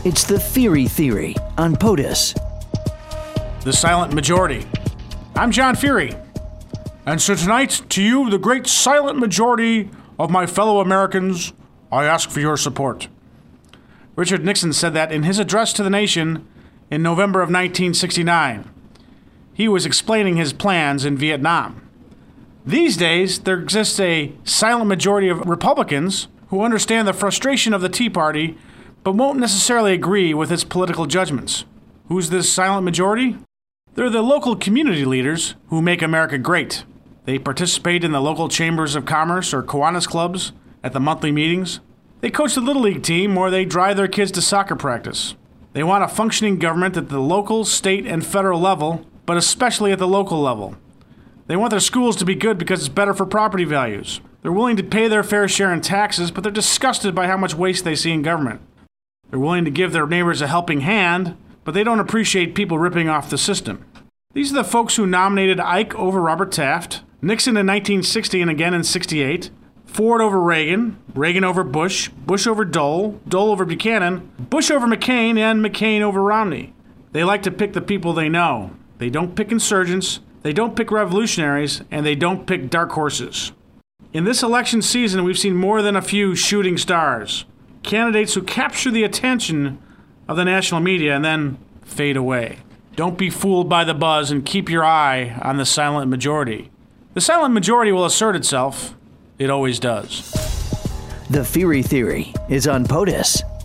It's the Feary Theory on POTUS. The silent majority. I'm John Feary. And so tonight, to you, the great silent majority of my fellow Americans, I ask for your support. Richard Nixon said that in his address to the nation in November of 1969. He was explaining his plans in Vietnam. These days, there exists a silent majority of Republicans who understand the frustration of the Tea Party but won't necessarily agree with its political judgments. Who's this silent majority? They're the local community leaders who make America great. They participate in the local chambers of commerce or Kiwanis clubs at the monthly meetings. They coach the Little League team or they drive their kids to soccer practice. They want a functioning government at the local, state, and federal level, but especially at the local level. They want their schools to be good because it's better for property values. They're willing to pay their fair share in taxes, but they're disgusted by how much waste they see in government. They're willing to give their neighbors a helping hand, but they don't appreciate people ripping off the system. These are the folks who nominated Ike over Robert Taft, Nixon in 1960 and again in 68, Ford over Reagan, Reagan over Bush, Bush over Dole, Dole over Buchanan, Bush over McCain, and McCain over Romney. They like to pick the people they know. They don't pick insurgents, they don't pick revolutionaries, and they don't pick dark horses. In this election season, we've seen more than a few shooting stars. Candidates who capture the attention of the national media and then fade away. Don't be fooled by the buzz and keep your eye on the silent majority. The silent majority will assert itself. It always does. The Feary Theory is on POTUS.